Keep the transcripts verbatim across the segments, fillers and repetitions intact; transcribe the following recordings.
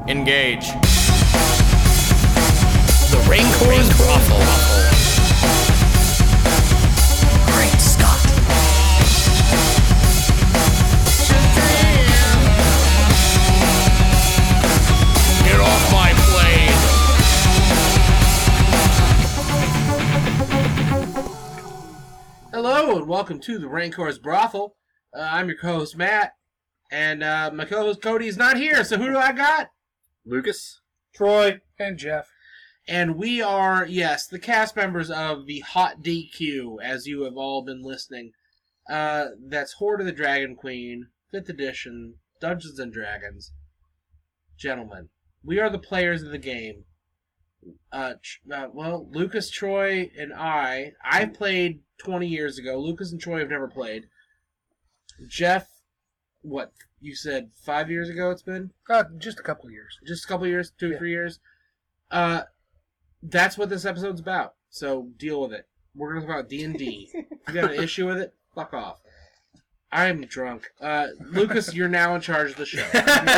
Engage. The Rancor's Brothel. Great Scott. Get off my plane. Hello and welcome to the Rancor's Brothel. Uh, I'm your co-host Matt, and uh, my co-host Cody's not here, so who do I got? Lucas, Troy, and Jeff. And we are, yes, the cast members of the Hot D Q, as you have all been listening. Uh, that's Horde of the Dragon Queen, fifth edition, Dungeons and Dragons. Gentlemen, we are the players of the game. Uh, uh, well, Lucas, Troy, and I, I played twenty years ago. Lucas and Troy have never played. Jeff, what, you said five years ago it's been? Uh, just a couple of years. Just a couple of years, two, Yeah. three years. Uh, that's what this episode's about. So deal with it. We're going to talk about D and D. If you got an issue with it, fuck off. I'm drunk. Uh, Lucas, you're now in charge of the show.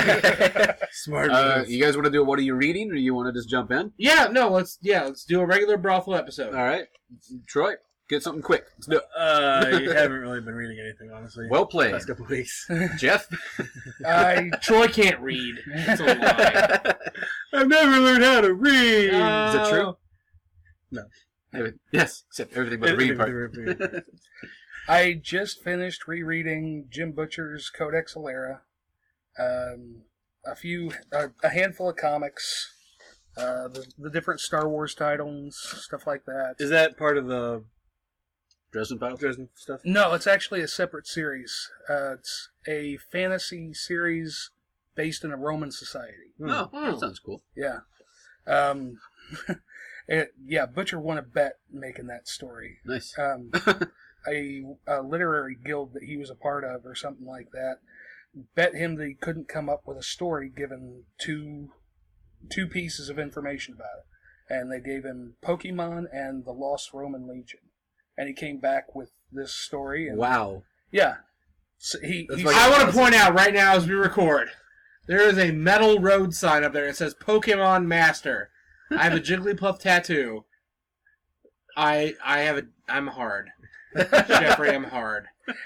Smart. uh, you guys want to do a what are you reading, or you want to just jump in? Yeah, no, let's yeah, let's do a regular brothel episode. All right, Troy, get something quick. Let's do it. Uh, I haven't really been reading anything, honestly. Well played, Last couple of weeks. Jeff. I Troy can't read. It's a lie. I've never learned how to read. Is it true? No. Every- yes, except everything but the read part. I just finished rereading Jim Butcher's Codex Alera. Um, a few, uh, a handful of comics, uh, the, the different Star Wars titles, stuff like that. Is that part of the Dresden Files. Dresden stuff? No, it's actually a separate series. Uh, it's a fantasy series based in a Roman society. Oh, that sounds cool. Yeah. Um, it, yeah, Butcher won a bet making that story. Nice. Um, a, a literary guild that he was a part of or something like that bet him that he couldn't come up with a story given two two pieces of information about it. And they gave him Pokemon and the Lost Roman Legion. And he came back with this story. And, Wow. Yeah. So he, That's he like- I want to point out right now as we record, there is a metal road sign up there. It says Pokemon Master. I have a Jigglypuff tattoo. I I have a I'm hard. Jeffrey, I'm hard.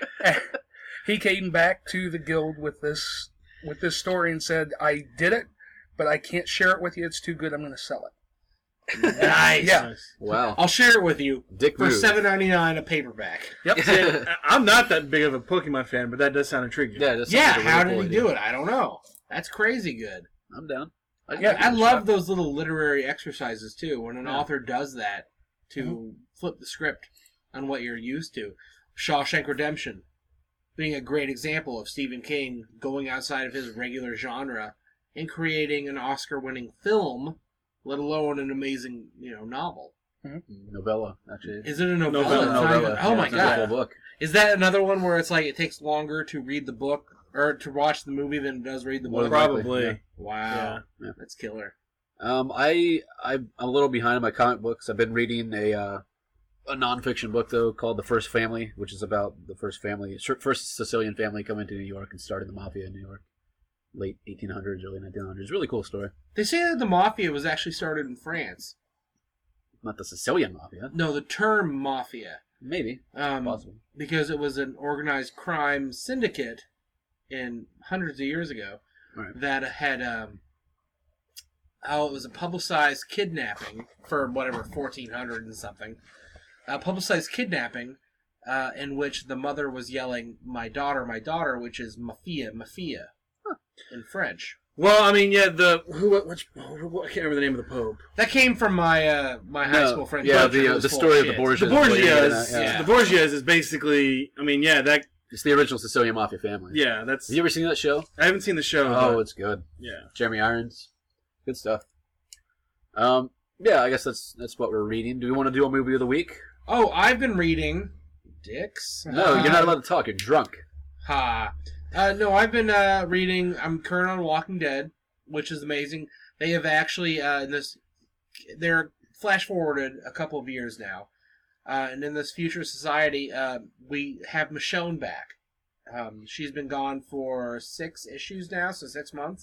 he came back to the guild with this with this story and said, I did it, but I can't share it with you. It's too good. I'm going to sell it. Nice. Yeah. Wow. I'll share it with you Dick for move. seven ninety nine a paperback. Yep. See, I- I'm not that big of a Pokemon fan, but that does sound intriguing. Yeah. That sounds Yeah, like a really how cool did he idea. do it? I don't know. That's crazy good. I'm down. I Yeah, give I it a love shot. those little literary exercises too. When an Yeah. author does that to Mm-hmm. flip the script on what you're used to. Shawshank Redemption being a great example of Stephen King going outside of his regular genre and creating an Oscar-winning film, let alone an amazing, you know, novel. Novella, actually. Is it a novella? Novella, It's not Novella. even- oh Yeah, my it's a full god! book. Is that another one where it's like it takes longer to read the book or to watch the movie than it does read the More book? than likely, Probably. yeah. Wow, Yeah. that's killer. Um, I I'm a little behind on my comic books. I've been reading a uh, a nonfiction book though called The First Family, which is about the first family, first Sicilian family coming to New York and starting the mafia in New York, late eighteen hundreds, early nineteen hundreds. Really cool story. They say that the mafia was actually started in France. Not the Sicilian mafia, No, the term mafia. maybe Um, possible. because it was an organized crime syndicate in hundreds of years ago Right. that had um oh it was a publicized kidnapping for whatever fourteen hundred and something, a publicized kidnapping uh, in which the mother was yelling "my daughter, my daughter," which is mafia, mafia in French. Well, I mean, yeah, the who, which, who, I can't remember the name of the Pope. That came from my uh, my high No, school friend. yeah, Butcher, the who uh, was the full story of shit. the Borgias. The is what you're getting Borgias, at, yeah. the Borgias is basically, I mean, yeah, that, It's the original Sicilian mafia family. yeah, that's. Have you ever seen that show? I haven't seen the show. Oh, but, it's good. yeah. Jeremy Irons, good stuff. Um, yeah, I guess that's that's what we're reading. Do we want to do a movie of the week? Oh, I've been reading Dicks. No, Uh, you're not allowed to talk. You're drunk. Ha. Uh, no, I've been uh, reading. I'm current on Walking Dead, which is amazing. They have actually uh, in this. They're flash forwarded a couple of years now, uh, and in this future society, uh, we have Michonne back. Um, she's been gone for six issues now, so six months.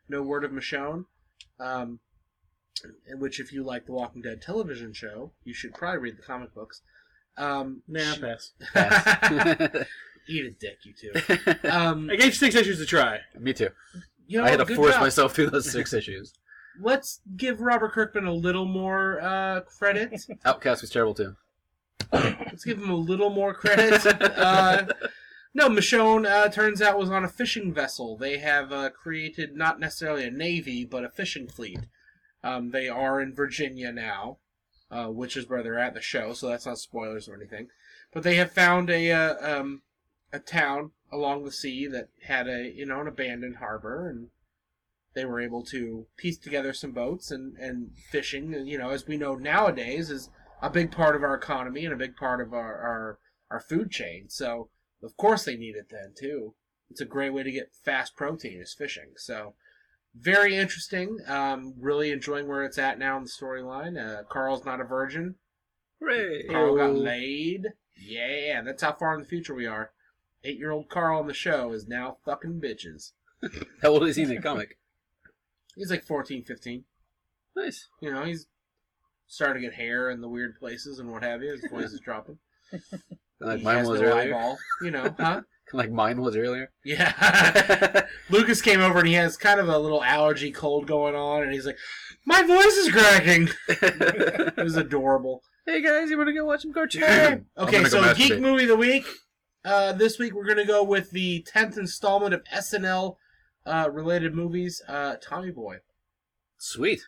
No Word of Michonne. Um, in which, if you like the Walking Dead television show, you should probably read the comic books. Um, Nah, she- pass. Eat a dick, you two. Um, I gave six issues a try. Me too. you know, I had to good force job. myself through those six issues. Let's give Robert Kirkman a little more uh, credit. Outcast was terrible too. Let's give him a little more credit. Uh, no, Michonne, uh, turns out, was on a fishing vessel. They have uh, created not necessarily a navy, but a fishing fleet. Um, they are in Virginia now, uh, which is where they're at in the show, so that's not spoilers or anything. But they have found a uh, um, a town along the sea that had a you know an abandoned harbor, and they were able to piece together some boats and, and fishing. And, you know, as we know nowadays, is a big part of our economy and a big part of our, our, our food chain. So, of course they need it then, too. It's a great way to get fast protein is fishing. So, very interesting. Um, really enjoying where it's at now in the storyline. Uh, Carl's not a virgin. Hooray! Carl got laid. Yeah, that's how far in the future we are. Eight-year-old Carl on the show is now fucking bitches. How old is he in the comic? He's like fourteen, fifteen. Nice. You know, he's starting to get hair in the weird places and what have you. His voice is dropping. Like He mine has was no earlier. eyeball. You know, huh? Like mine was earlier. Yeah. Lucas came over and he has kind of a little allergy cold going on, and he's like, "My voice is cracking." It was adorable. Hey guys, you want to go watch some cartoons? Okay, I'm so gonna go Geek masturbate. Movie of the Week. Uh, this week we're going to go with the tenth installment of S N L uh, related movies, uh, Tommy Boy. Sweet.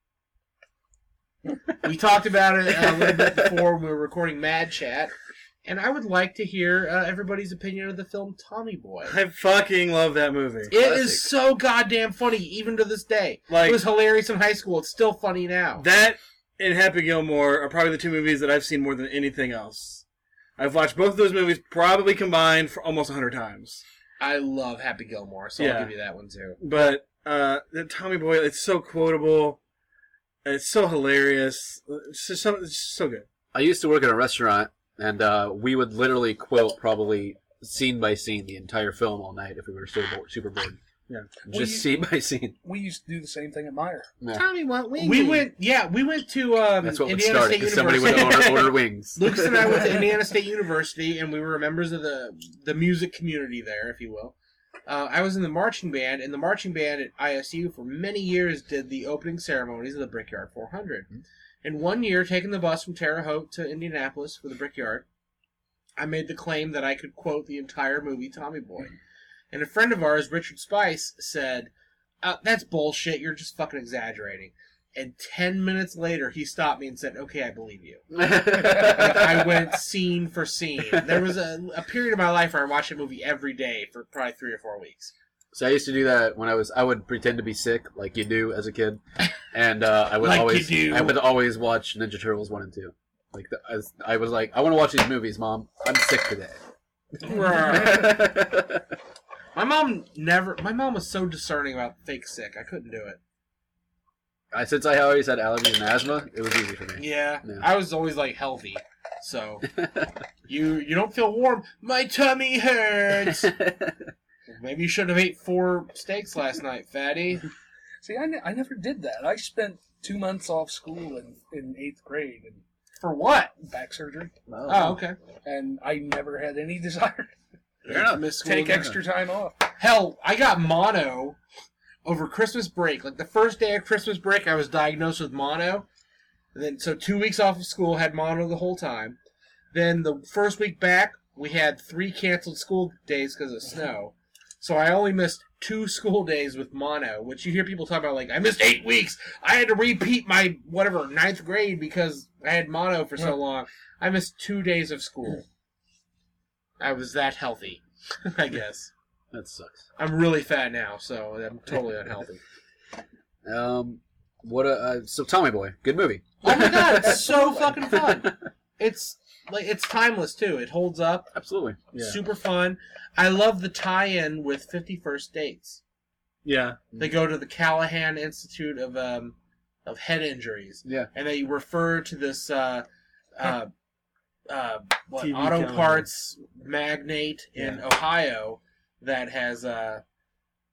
We talked about it a little bit before when we were recording Mad Chat, and I would like to hear uh, everybody's opinion of the film Tommy Boy. I fucking love that movie. It is so goddamn funny, even to this day. Like- it was hilarious in high school. It's still funny now. That and Happy Gilmore are probably the two movies that I've seen more than anything else. I've watched both of those movies probably combined for almost a hundred times. I love Happy Gilmore, so Yeah. I'll give you that one too. But uh, that Tommy Boy, it's so quotable. It's so hilarious. It's just so, it's just so good. I used to work at a restaurant, and uh, we would literally quote probably scene by scene the entire film all night if we were super bored. Super bored. Yeah. Just Well, scene by scene. We used to do the same thing at Meyer. Yeah. Tommy went wings. We went, yeah, we went to um, That's what would Indiana start it, State because somebody University. would order, order wings. Lucas and I went to Indiana State University, and we were members of the the music community there, if you will. Uh, I was in the marching band, and the marching band at I S U for many years did the opening ceremonies of the Brickyard four hundred. And one year, taking the bus from Terre Haute to Indianapolis for the Brickyard, I made the claim that I could quote the entire movie Tommy Boy. And a friend of ours, Richard Spice, said, uh, "That's bullshit, you're just fucking exaggerating." And ten minutes later, he stopped me and said, "Okay, I believe you." I went scene for scene. There was a, a period of my life where I watched a movie every day for probably three or four weeks. So I used to do that when I was. I would pretend to be sick, like you do as a kid, and uh, I would Like you always. do. I would always watch Ninja Turtles one and two. Like the, I, was, I was like, I want to watch these movies, Mom. I'm sick today. My mom never. My mom was so discerning about fake sick. I couldn't do it. I, since I always had allergies and asthma, it was easy for me. Yeah, Yeah. I was always like healthy. So you you don't feel warm. My tummy hurts. Maybe you should have ate four steaks last night, fatty. See, I, ne- I never did that. I spent two months off school in, in eighth grade and For what? back surgery, Oh, okay. and I never had any desire Fair enough. to Miss school take again. extra time off. Hell, I got mono over Christmas break. Like the first day of Christmas break, I was diagnosed with mono. And then, so two weeks off of school, had mono the whole time. Then the first week back, we had three canceled school days because of snow. So I only missed two school days with mono, which you hear people talk about, like, I missed eight weeks. I had to repeat my, whatever, ninth grade because I had mono for so long. I missed two days of school. I was that healthy, I guess. That sucks. I'm really fat now, so I'm totally unhealthy. Um, what a uh, so Tommy Boy, good movie. Oh my god, it's so fucking fun. It's like it's timeless too. It holds up. Absolutely. Yeah. Super fun. I love the tie-in with fifty First Dates. Yeah. They go to the Callahan Institute of um of Head Injuries, Yeah. and they refer to this uh uh uh what T V auto Callahan. parts magnate in Yeah. Ohio that has uh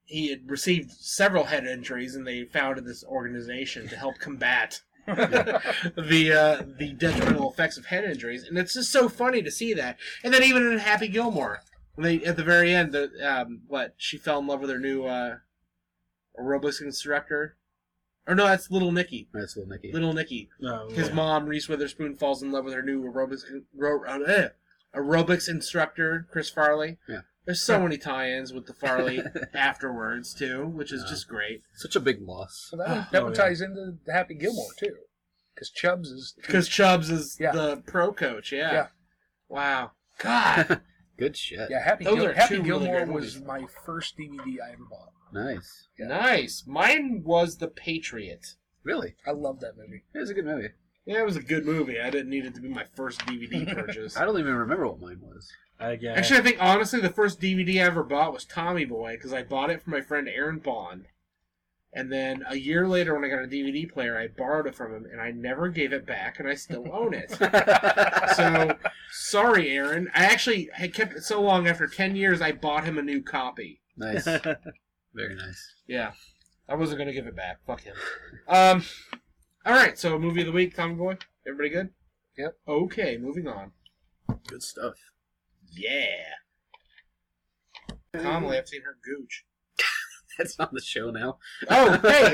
he had received several head injuries, and they founded this organization to help combat the uh, the detrimental effects of head injuries. And it's just so funny to see that. And then even in Happy Gilmore, when they at the very end, the um, what she fell in love with her new uh, aerobics instructor. Or no, that's Little Nicky. That's Little Nicky. Little Nicky. No, His yeah. mom, Reese Witherspoon, falls in love with her new aerobics ro- uh, aerobics instructor, Chris Farley. Yeah. There's so many tie-ins with the Farley afterwards too, which is Yeah. just great. Such a big loss. So that one, that Oh, one yeah. ties into the Happy Gilmore too, because Chubbs is Because Chubbs is Yeah. the pro coach. Yeah. Yeah. Wow. God. Good shit. yeah Happy Those Gil- are Happy two really Gilmore great was movies. my first D V D I ever bought. Nice. Yeah. Nice. Mine was The Patriot. Really? I love that movie. It was a good movie. Yeah, it was a good movie. I didn't need it to be my first D V D purchase. I don't even remember what mine was. I guess. Actually, I think honestly the first D V D I ever bought was Tommy Boy because I bought it from my friend Aaron Bond. And then a year later when I got a D V D player, I borrowed it from him and I never gave it back and I still own it. So, sorry Aaron. I actually had kept it so long after ten years I bought him a new copy. Nice. Very nice. Yeah. I wasn't going to give it back. Fuck him. Um, Alright, so movie of the week, Tommy Boy. Everybody good? Yep. Okay, moving on. Good stuff. Yeah. Commonly, I've seen her gooch. That's on the show now. Oh, hey!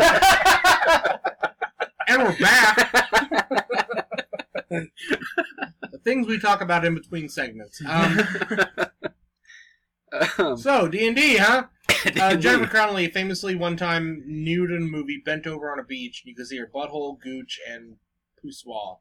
And we're back. The things we talk about in between segments. Um, um, so, D and D, huh? Uh, Jennifer Connelly famously one time nude in a movie, bent over on a beach. You can see her butthole, gooch, and poussoir.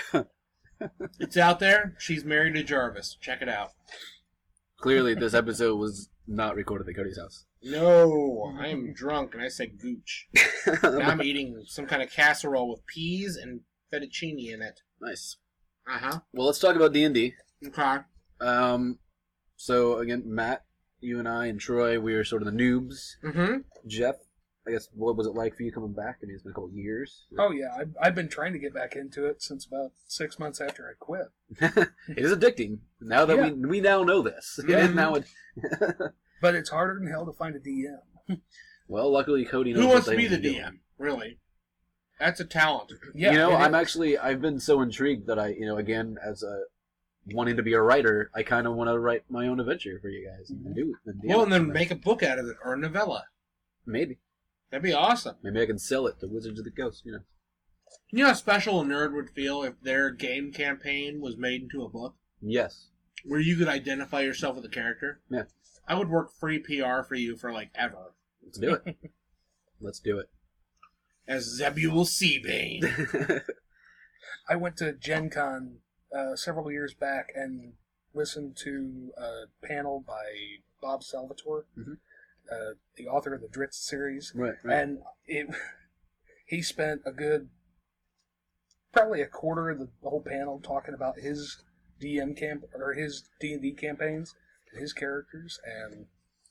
It's out there. She's married to Jarvis. Check it out. Clearly, this episode was not recorded at Cody's house. No, I am drunk and I said gooch. Now I'm eating some kind of casserole with peas and fettuccine in it. Nice. Uh huh. Well, let's talk about D and D. Okay. Um, so again, Matt, you and I and Troy, we are sort of the noobs. Mm-hmm. Jeff, I guess, what was it like for you coming back? I mean, it's been a couple of years. Oh yeah, I've, I've been trying to get back into it since about six months after I quit. It is addicting. Now that Yeah. we we now know this. Yeah. now it, But it's harder than hell to find a D M. well, luckily Cody knows Who what wants to they be the want to D M? Really? That's a talent. Yeah, you know, it I'm is. actually I've been so intrigued that I, you know, again as a wanting to be a writer, I kind of want to write my own adventure for you guys and do it. And do Well, it and then someday. make a book out of it or a novella. maybe That'd be awesome. maybe I can sell it to Wizards of the Coast. You know, You know how special a nerd would feel if their game campaign was made into a book? yes, Where you could identify yourself with a character? Yeah. I would work free P R for you for, like, ever. let's do it. Let's do it. As Zebul Seabane. I went to Gen Con uh, several years back and listened to a panel by Bob Salvatore, Mhm. uh, the author of the Dritz series, right, right. and it, he spent a good, probably a quarter of the whole panel talking about his D M camp or his D and D campaigns, his characters, and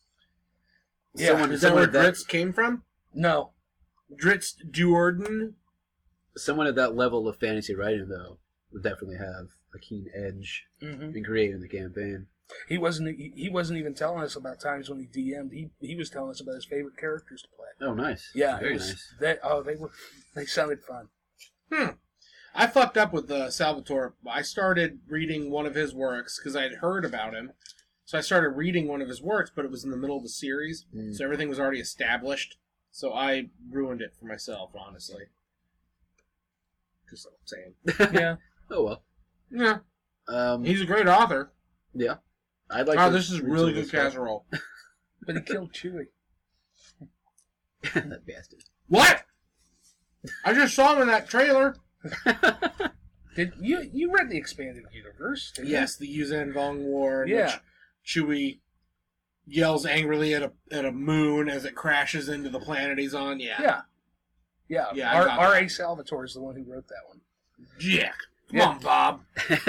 yeah, Someone- Is that someone where at that- Dritz came from? no, Dritz Duorden? Someone at that level of fantasy writing, though, would definitely have a keen edge hmm in creating the campaign. he wasn't. He, he wasn't even telling us about times when he D M'd. He he was telling us about his favorite characters to play. Oh, nice. Yeah, very it was, nice. They, oh, they were. They sounded fun. Hmm. I fucked up with uh, Salvatore. I started reading one of his works because I had heard about him. So I started reading one of his works, but it was in the middle of the series. Mm. So everything was already established. So I ruined it for myself, honestly. Just what I'm saying. Yeah. Oh well. Yeah. Um, He's a great author. yeah. I'd like. oh, to this is read really some of good his stuff. casserole. But he killed Chewie. That bastard. What? I just saw him in that trailer. Did you you read the expanded universe? Didn't Yes, the Yuzan Vong War, in Yeah. which Chewie yells angrily at a at a moon as it crashes into the planet he's on. Yeah. You? Yeah. Yeah. Yeah, I R- got R. that. A. Salvatore is the one who wrote that one. Jack. Come Yeah. on, Bob.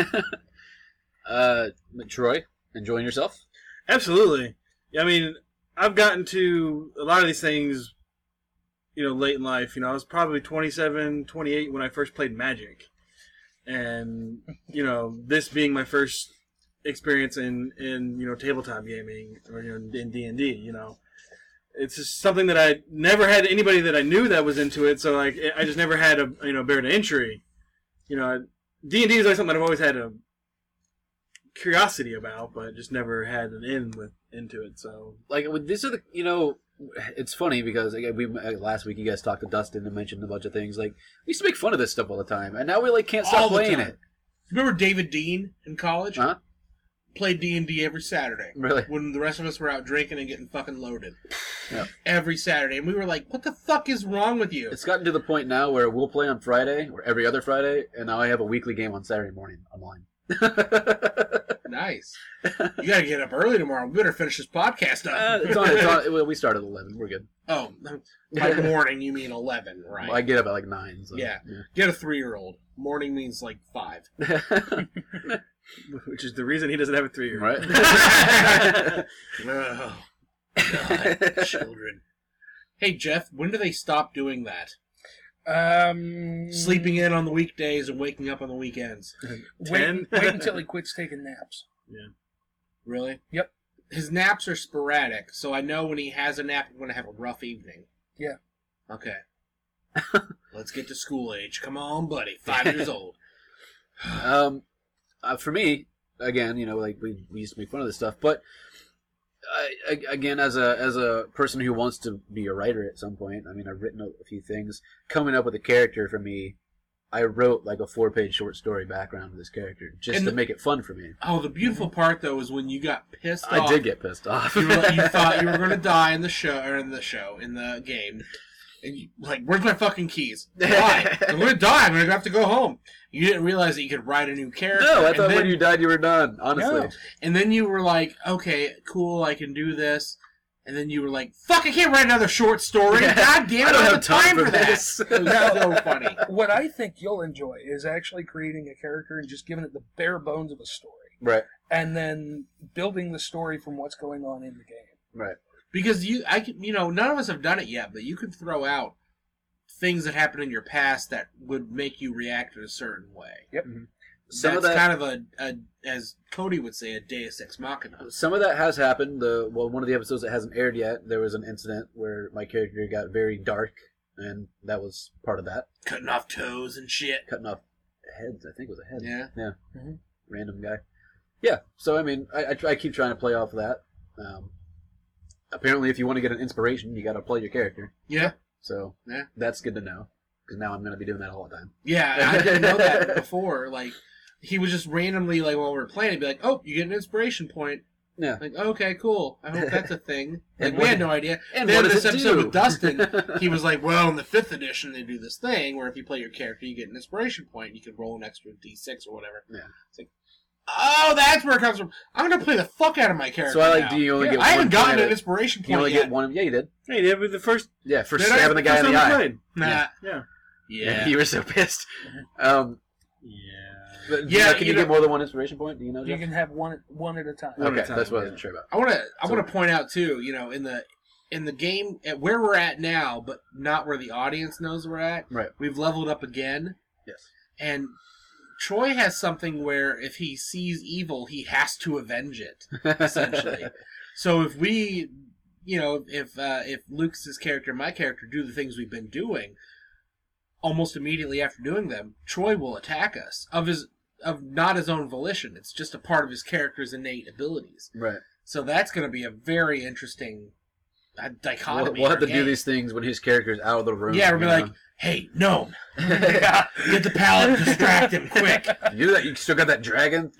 uh, Troy, enjoying yourself? Absolutely. I mean, I've gotten to a lot of these things, you know, late in life. You know, I was probably twenty-seven, twenty-eight when I first played Magic. And, you know, this being my first experience in, in you know, tabletop gaming or, you know, in D and D, you know. it's just something that I never had anybody that I knew that was into it. So like, I just never had a you know barrier to entry. You know, D and D is always something I've always had a curiosity about, but just never had an in with into it. So Like, with- these are the, you know, it's funny because like, we last week you guys talked to Dustin and mentioned a bunch of things. Like, we used to make fun of this stuff all the time, and now we like can't stop All the playing time. it. Remember David Dean in college? Huh? Played D and D every Saturday. Really? When the rest of us were out drinking and getting fucking loaded. Yeah. Every Saturday. And we were like, what the fuck is wrong with you? It's gotten to the point now where we'll play on Friday or every other Friday, and now I have a weekly game on Saturday morning online. Nice. You gotta get up early tomorrow. We better finish this podcast Uh, up. it's on, it's on, well, we start at eleven. We're good. Oh, by morning you mean eleven, right? Well, I get up at like nine. So, Yeah. Get a three-year-ld. Morning means like five. yeah. which is the reason he doesn't have a three year old. Right? Oh, God, children. Hey, Jeff, when do they stop doing that? Um, Sleeping in on the weekdays and waking up on the weekends. Wait, Ten? wait until he quits taking naps. Really? Yep. His naps are sporadic, so I know when he has a nap, I'm going to have a rough evening. Yeah. Okay. Let's get to school age. Come on, buddy. Five years old. Um, uh, for me, again, you know, like we, we used to make fun of this stuff, but I, I, again, as a as a person who wants to be a writer at some point, I mean, I've written a, a few things. Coming up with a character for me, I wrote like a four page short story background of this character just And to the- make it fun for me. Oh, the beautiful part, though, is when you got pissed I off. did get pissed off. You, were, you thought you were going to die in the show, or in the show, in the game. And you, like, where's my fucking keys? Why? I'm going to die. I'm going to have to go home. You didn't realize that you could write a new character. No, I and thought then, when you died you were done, honestly. No. And then you were like, okay, cool, I can do this. And then you were like, fuck, I can't write another short story. God damn it, I don't have the time for for this. that. It was so funny. What I think you'll enjoy is actually creating a character and just giving it the bare bones of a story, Right, and then building the story from what's going on in the game. right. Because you, I can, you know, none of us have done it yet, but you could throw out things that happened in your past that would make you react in a certain way. Yep. Some That's of that, kind of a, a, as Cody would say, a Deus Ex Machina. some of that has happened. The well, one of the episodes that hasn't aired yet, there was an incident where my character got very dark, and that was part of that. Cutting off toes and shit. Cutting off heads, I think it was a head. Yeah. Yeah. Mhm. Random guy. Yeah. So I mean, I, I, try, I keep trying to play off of that. Um, apparently, if you want to get an inspiration, you got to play your character. Yeah. So Yeah. that's good to know, because now I'm going to be doing that all the time. Yeah, I didn't know that before. Like, he was just randomly, like, while we were playing, he'd be like, oh, you get an inspiration point. Yeah. Like, okay, cool. I hope that's a thing. And Like, we what- had no idea. And Then what does this it episode do? with Dustin, he was like, well, in the fifth edition, they do this thing where if you play your character, you get an inspiration point. You can roll an extra d six or whatever. Yeah. It's like, oh, that's where it comes from. I'm going to play the fuck out of my character So I like. now. Do you only Yeah, get? I haven't one gotten point an at- inspiration You point only yet. get one. Yeah, you did. Hey, did with the first, Yeah, for Did I? stabbing the guy first in the time we eye. played. Nah. Yeah. Yeah, Yeah. you were so pissed. Um, Yeah. but, Yeah, yeah. Can you you, know- get more than one inspiration point? Do you know? You Jeff? can have one one at a time. One Okay, at a time, that's what I yeah. wasn't sure about. I want to. I So- want to point out too. You know, in the in the game at where we're at now, but not where the audience knows we're at. Right. We've leveled up again, Yes. and Troy has something where if he sees evil, he has to avenge it. Essentially. So if we, you know, if uh, if Lucas's character and my character do the things we've been doing, almost immediately after doing them, Troy will attack us of his of not his own volition. It's just a part of his character's innate abilities. Right. So that's going to be a very interesting uh, We'll, dichotomy. we'll in have to our do game. these things when his character's out of the room. Yeah, we'll be you like, know? hey, gnome, get the pallet, distract him quick. You do that. You still got that dragon.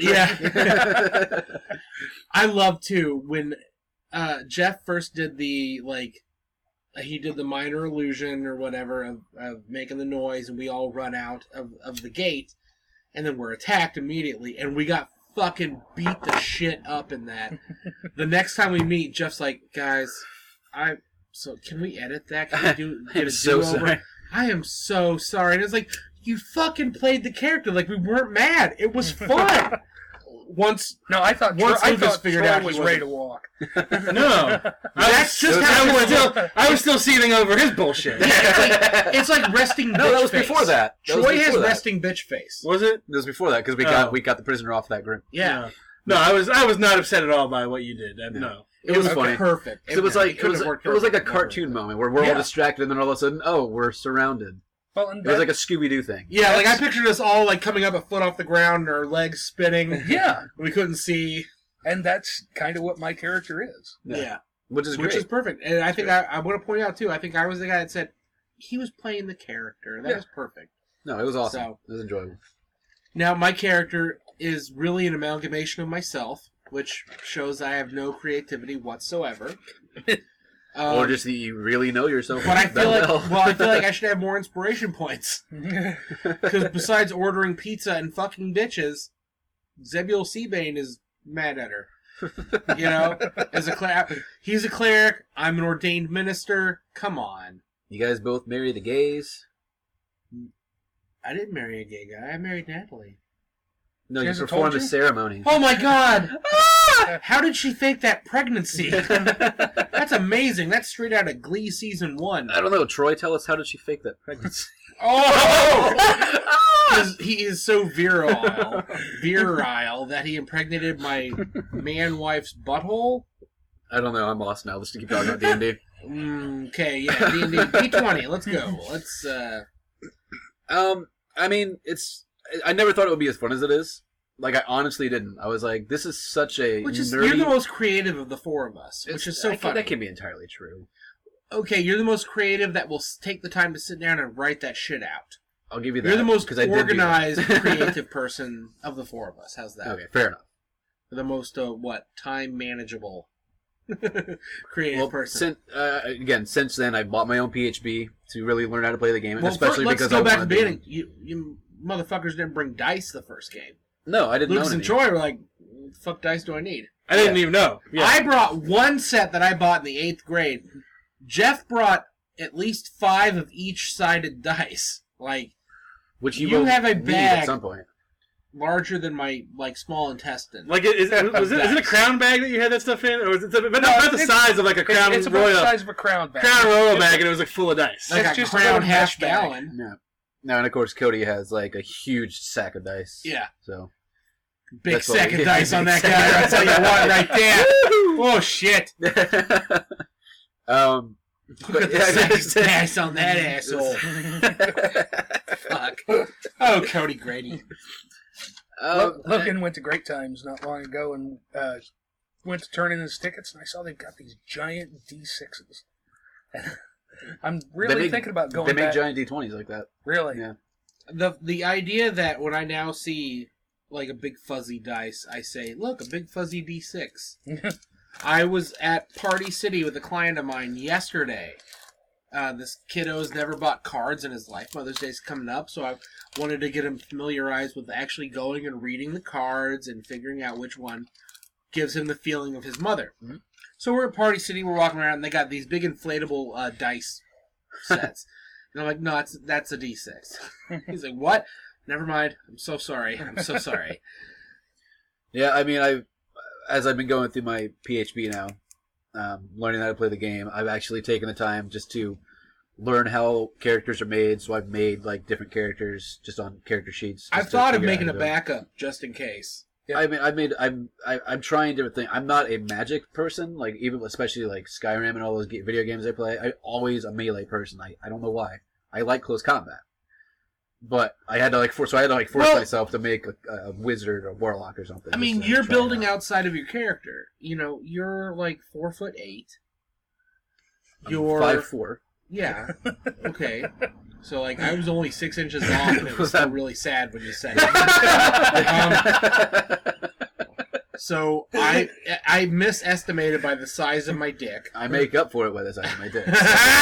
Yeah. I love too when uh, Jeff first did the like he did the minor illusion or whatever of, of making the noise, and we all run out of, of the gate, and then we're attacked immediately, and we got fucking beat the shit up in that. The next time we meet, Jeff's like, guys, I so can we edit that? Can we do get I'm a so do-over? sorry. I am so sorry. And it's like, you fucking played the character like we weren't mad. It was fun. Once No, I thought Once Troy, I Lucas thought figured Troy out he was wasn't- ready to walk. No. That's just I how was it was. still, I was still seething over his bullshit. it's like it's like resting. No, bitch that was face. before that. That was Troy has before that. resting bitch face. Was it? It was before that because we Oh. got we got the prisoner off that group. Yeah, No, I was I was not upset at all by what you did. I, no. It was funny. perfect. 'Cause it was like it couldn't was, have worked it was like a perfect. cartoon moment where we're Yeah. all distracted, and then all of a sudden, oh, we're surrounded. Well, and It was that- like a Scooby Doo thing. Yeah, like I That's- pictured us all like coming up a foot off the ground, our legs spinning. yeah, We couldn't see. and that's kind of what my character is. Yeah. Yeah, Which is which great. is perfect. And I think I, I want to point out too. I think I was the guy that said he was playing the character. That Yeah. was perfect. No, it was awesome. So- It was enjoyable. Now my character is really an amalgamation of myself, which shows I have no creativity whatsoever. Um, or just that you really know yourself. But I that feel like, well. well, I feel like I should have more inspiration points. Because besides ordering pizza and fucking bitches, Zebul Seabane is mad at her. You know, as a cleric, he's a cleric. I'm an ordained minister. Come on, You guys both marry the gays? I didn't marry a gay guy. I married Natalie. No, She you hasn't performed told the you? ceremony. Oh my god! How did she fake that pregnancy? That's amazing. That's straight out of Glee season one. I don't know. Troy, tell us, how did she fake that pregnancy? Oh! Because he is so virile, virile that he impregnated my man wife's butthole. I don't know. I'm lost now. Let's keep talking about D and D. Mm, okay, yeah, D and D D twenty. Let's go. Let's. uh... Um, I mean, it's. I never thought it would be as fun as it is. Like, I honestly didn't. I was like, this is such a Which is nerdy... you're the most creative of the four of us, which is so I, funny. That can be entirely true. Okay, you're the most creative that will s- take the time to sit down and write that shit out. I'll give you that. You're the most 'cause I did do that. organized, creative person of the four of us. How's that? Okay, fair enough. The most uh, what time manageable creative Well, person. since, uh, again, since then, I bought my own P H B to really learn how to play the game, well, especially first, let's because go I back to wanted the beginning. You, you motherfuckers didn't bring dice the first game. No, I didn't Lucas know and any. Troy were like, "What the fuck dice do I need?" I didn't even know. Yeah. I brought one set that I bought in the eighth grade. Jeff brought at least five of each sided dice, like Which you, You will have a need bag. at some point. larger than my like small intestine. Like, is, was it, is it a crown bag that you had that stuff in? Or was it, but not, No, not the it's- size of like a crown It's, it's about royal, the size of a crown bag. crown royal It's- bag and it was like full of dice. like it's a just a crown little half mesh bag. gallon. Yeah. No, and of course Cody has like a huge sack of dice. Yeah, So big That's what sack we- of dice on that Big guy. sack I'll of tell you dice. what, right there. Oh shit! um Look at the yeah, sack that's- of dice on that asshole. Fuck. Oh, Cody Grady. um, Lo- Logan went to Great Times not long ago and uh, went to turn in his tickets, and I saw they've got these giant D sixes. I'm really They make- thinking about going they make back. giant D twenties like that. Really? Yeah. The the idea that when I now see like a big fuzzy dice, I say, look, a big fuzzy D six. I was at Party City with a client of mine yesterday. Uh, this kiddo's never bought cards in his life. Mother's Day's coming up, so I wanted to get him familiarized with actually going and reading the cards and figuring out which one gives him the feeling of his mother. Mm-hmm. So we're at Party City, we're walking around, and they got these big inflatable uh, dice sets. And I'm like, no, it's, that's a D six. He's like, what? Never mind. I'm so sorry. I'm so sorry. Yeah, I mean, I as I've been going through my P H B now, um, learning how to play the game, I've actually taken the time just to learn how characters are made. So I've made like different characters just on character sheets. just I've to thought of figure out making how a to do it. backup just in case. I mean, I made. I'm. I, I'm trying different things. I'm not a magic person. Like even especially like Skyrim and all those ge- video games I play. I always a melee person. I, I don't know why. I like close combat, but I had to like force. So I had to like force Well- myself to make a, a wizard or warlock or something. I just mean, to you're try it building out. outside of your character. You know, you're like four foot eight. I'm You're five four. Yeah. Okay. So like, I was only six inches off, and it was still really sad when you said it. Um, so I I misestimated by the size of my dick. I make up for it by the size of my dick.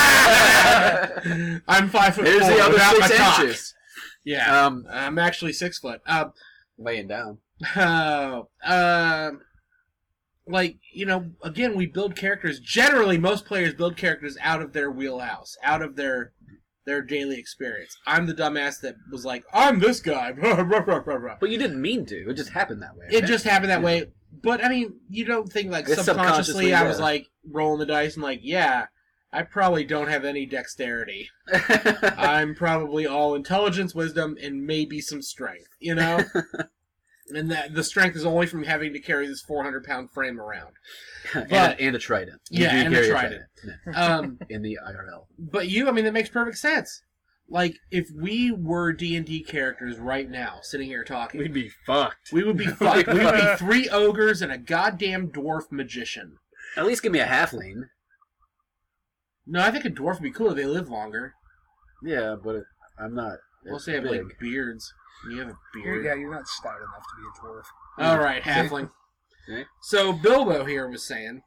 I'm five foot Here's four the other without my six cock. inches. Yeah. Um, I'm actually six foot. Um. laying down. Uh, uh, like, you know, again, we build characters. Generally, most players build characters out of their wheelhouse, out of their their daily experience. I'm the dumbass that was like, I'm this guy. But you didn't mean to. It just happened that way. It just happened that way. But, I mean, you don't think, like, It's subconsciously, subconsciously, I was, yeah. like, rolling the dice and, like, yeah, I probably don't have any dexterity. I'm probably all intelligence, wisdom, and maybe some strength, you know? And that the strength is only from having to carry this four hundred pound frame around. and, But- a, and a trident. You Yeah, do and a carry trident. Yeah. Um, In the I R L. but you, I mean, that makes perfect sense. Like, if we were D and D characters right now, sitting here talking, We'd be fucked. we would be fucked. We would be three ogres and a goddamn dwarf magician. At least give me a halfling. No, I think a dwarf would be cooler. They live longer. Yeah, but it, I'm not. We'll it's say they have, big. like, beards. You have a beard. Yeah, you're not stout enough to be a dwarf. All right, halfling. Yeah. So Bilbo here was saying,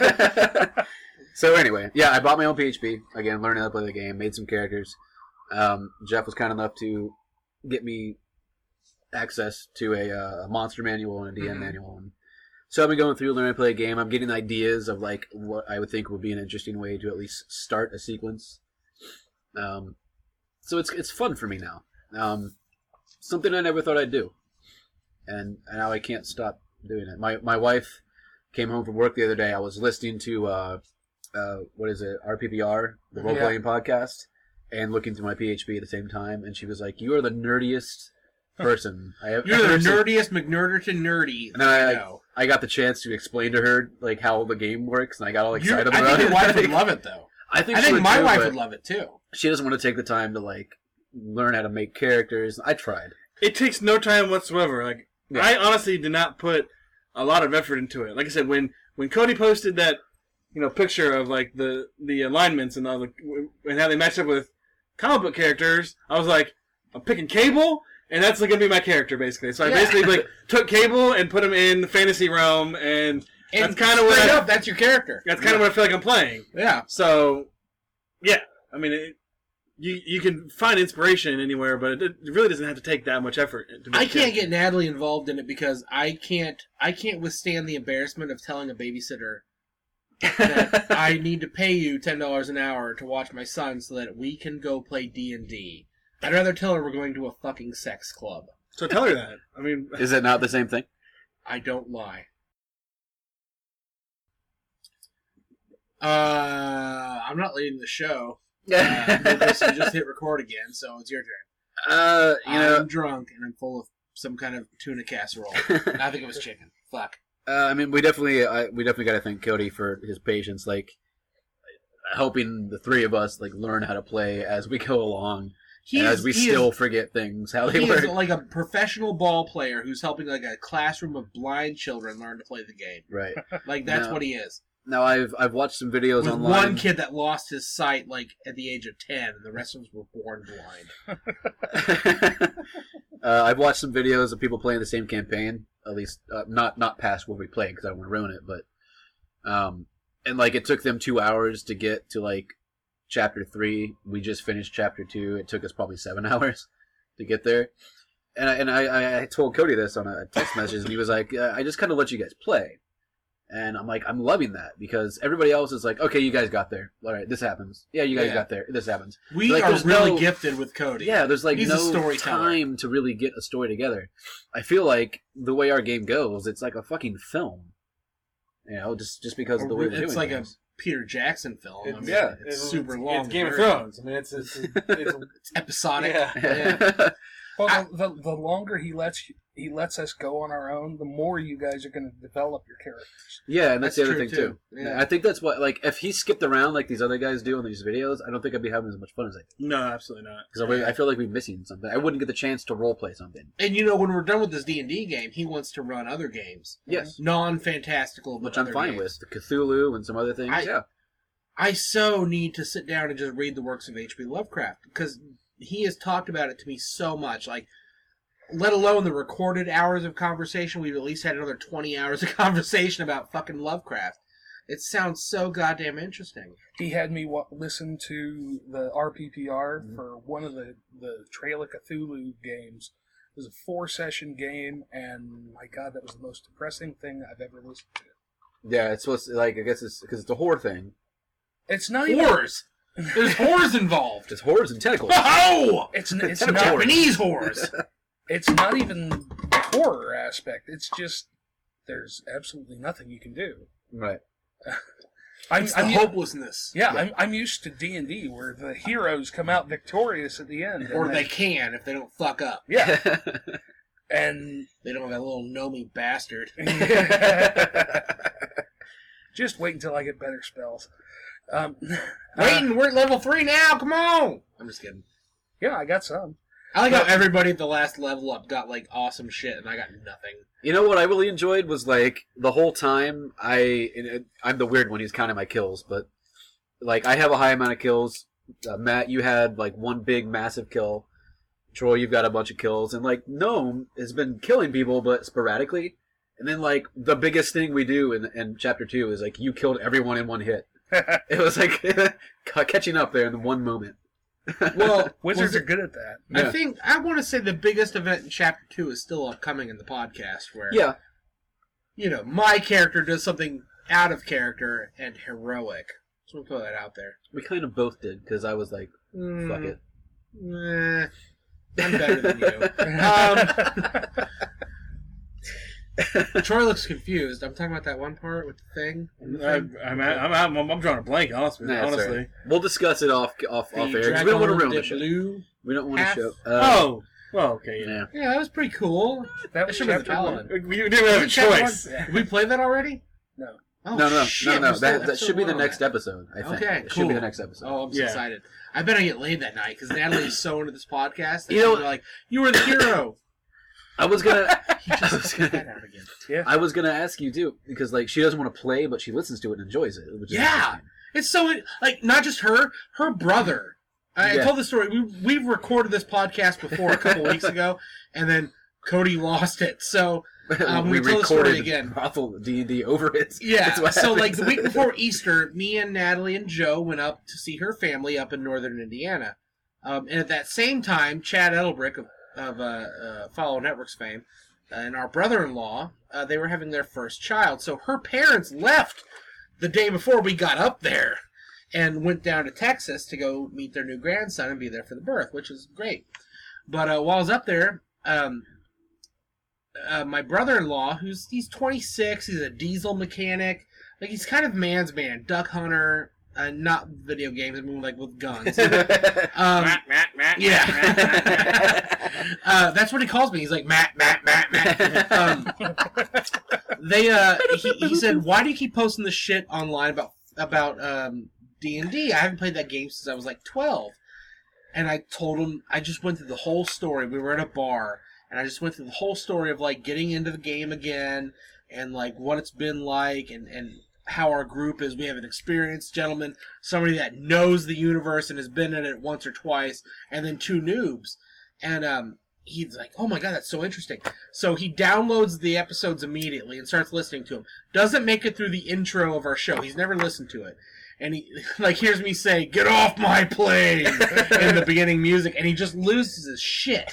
So anyway, yeah, I bought my own P H P. Again, learning how to play the game, made some characters. Um, Jeff was kind enough to get me access to a, uh, a monster manual and a D M Mhm. manual. And so I've been going through learning to play a game. I'm getting ideas of like what I would think would be an interesting way to at least start a sequence. Um, so it's it's fun for me now. Um, something I never thought I'd do, and now I can't stop doing it. My my wife came home from work the other day. I was listening to uh, uh, what is it, R P P R, the role playing podcast, and looking through my P H P at the same time. And she was like, "You are the nerdiest person I have "You're the ever seen." nerdiest McNerderton nerdy." And then I, I like, know. I got the chance to explain to her like how the game works, and I got all You're- excited I about think it. your wife would love it, though. I think I she think would my too, wife but would love it too. she doesn't want to take the time to like learn how to make characters. I tried. It takes no time whatsoever. Like Yeah. I honestly did not put a lot of effort into it. Like I said, when when Cody posted that, you know, picture of like the the alignments and all the and how they match up with comic book characters, I was like, I'm picking Cable, and that's like, gonna be my character basically. So I Yeah. basically like took Cable and put him in the fantasy realm, and, And that's kind of what straight I, up, that's your character. that's kind of what I feel like I'm playing. Yeah. So, yeah, I mean, it, you you can find inspiration anywhere, but it, it really doesn't have to take that much effort. To make I a can't character. get Natalie involved in it because I can't. I can't withstand the embarrassment of telling a babysitter that I need to pay you ten dollars an hour to watch my son so that we can go play D and D. I'd rather tell her we're going to a fucking sex club. So tell her that. I mean, Is it not the same thing? I don't lie. Uh, I'm not leading the show. Uh, Lucas, you just hit record again, so it's your turn. Uh, you know, I'm drunk and I'm full of some kind of tuna casserole. And I think it was chicken. Fuck. uh, I mean, we definitely, uh, we definitely got to thank Cody for his patience, like helping the three of us like learn how to play as we go along, He and is, as we he still is, forget things how they he work. is like a professional ball player who's helping like a classroom of blind children learn to play the game. Right Like that's No. what he is. now, I've I've watched some videos With online. one kid that lost his sight like at the age of ten, and the rest of us were born blind. uh, I've watched some videos of people playing the same campaign. At least, uh, not not past where we played because I don't want to ruin it. But, um, and like it took them two hours to get to like chapter three. We just finished chapter two. It took us probably seven hours to get there. And I, and I, I told Cody this on a text message, and he was like, uh, "I just kind of let you guys play." And I'm like, I'm loving that because everybody else is like, okay, you guys got there. All right, this happens. Yeah, you guys Yeah. got there. This happens. We Like, are there's really no- gifted with Cody. Yeah, there's like He's a no storyteller. time to really get a story together. I feel like the way our game goes, it's like a fucking film. You know, just just because of the way we're it's doing like things. a Peter Jackson film. I It's- mean, yeah, it's, super long. It's Game of very- Thrones. I mean, it's it's, it's, it's It's episodic. Yeah. Yeah. Well, I- the, the the longer he lets you, he lets us go on our own, the more you guys are going to develop your characters. yeah, and that's, That's the other true, thing too. too. Yeah. I think that's what like if he skipped around like these other guys do in these videos, I don't think I'd be having as much fun as I do. no, absolutely not. Because I feel like we're missing something. I wouldn't get the chance to role play something. And you know, when we're done with this D and D game, he wants to run other games, Yes, non-fantastical, but which I'm other fine games. with. The Cthulhu and some other things. I- yeah, I so need to sit down and just read the works of H P Lovecraft because he has talked about it to me so much. Like, let alone the recorded hours of conversation, we've at least had another twenty hours of conversation about fucking Lovecraft. It sounds so goddamn interesting. He had me wa- listen to the R P P R Mm-hmm. for one of the, the Trail of Cthulhu games. It was a four-session game, and my God, that was the most depressing thing I've ever listened to. yeah. It's supposed to like I guess it's because it's a horror thing. It's not even... Whores! There's whores involved! Just horrors and tentacles. Oh! It's, n- it's Tentacle not... horror. Japanese whores! It's not even the horror aspect. It's just... There's absolutely nothing you can do. Right. I'm, It's the I'm u- hopelessness. Yeah, I'm, I'm used to D and D where the heroes come out victorious at the end. and Or then- they can if they don't fuck up. Yeah, And They don't have that little gnomey bastard. just wait until I get better spells. Um, Waiting, we're at level three now. Come on. I'm just kidding. yeah, I got some. I like how everybody at the last level up got like awesome shit, and I got nothing. You know what I really enjoyed was like the whole time I and it- I'm the weird one. He's counting my kills, but like I have a high amount of kills. Uh, Matt, you had like one big massive kill. Troy, you've got a bunch of kills, and like Gnome has been killing people, but sporadically. And then like the biggest thing we do in, in chapter two is like you killed everyone in one hit. It was like catching up there in the one moment. Well, Wizards was are it- good at that. I Yeah. think I want to say the biggest event in chapter two is still upcoming in the podcast, where Yeah, you know my character does something out of character and heroic. So we'll put that out there. we kind of both did because I was like, Mm, fuck it. eh, I'm better than you. Um, Troy looks confused. I'm talking about that one part with the thing. and the I, thing. I'm, I'm, I'm, I'm drawing a blank, honestly. Nah, honestly. sorry. We'll discuss it off off The off air 'cause we don't want to Dragon ruin de the show. Blue. We don't want to half- show. Uh, Oh, well, okay, yeah. yeah. Yeah, that was pretty cool. That was should have been the chapter one. paladin. We didn't have a Was it chapter choice. one? Did we play that already? No. Oh, No, no, no, shit, no, no. we're still That, that episode should be the one on next that. episode. I think. Okay, It should be cool. the next episode. Oh, I'm so Yeah. excited. I bet I get laid that night because Natalie's so into this podcast. That You know- she'll be like, you were the hero. I was gonna. He I just was stuck his gonna. head out again. I was gonna ask you too because like she doesn't want to play, but she listens to it and enjoys it. Which is Yeah. interesting. It's so, like, not just her, her brother. I, I Yeah. told the story. We, we've recorded this podcast before a couple weeks ago, and then Cody lost it. So, Um, we we tell the story recorded again. brothel D and D over it. yeah. That's what So, happened. like, the week before Easter, me and Natalie and Joe went up to see her family up in northern Indiana. Um, and at that same time, Chad Edelbrick of, of uh, uh, Follow Networks fame and our brother-in-law, uh, they were having their first child. So her parents left the day before we got up there and went down to Texas to go meet their new grandson and be there for the birth, which is great. But uh, while I was up there, um, uh, my brother-in-law, who's he's twenty-six, he's a diesel mechanic, like he's kind of man's man, duck hunter, uh, not video games, I mean like with guns. um, yeah, uh, that's what he calls me. He's like Matt, Matt, Matt, Matt. Um, they, uh, he, he said, "Why do you keep posting this shit online about about um, D and D? I haven't played that game since I was like twelve." And I told him, I just went through the whole story. We were at a bar, and I just went through the whole story of like getting into the game again, and like what it's been like, and and how our group is. We have an experienced gentleman, somebody that knows the universe and has been in it once or twice, and then two noobs. And um, he's like, "Oh my god, that's so interesting." So he downloads the episodes immediately and starts listening to them. Doesn't make it through the intro of our show. He's never listened to it. And he like hears me say, "Get off my plane" in the beginning music, and he just loses his shit.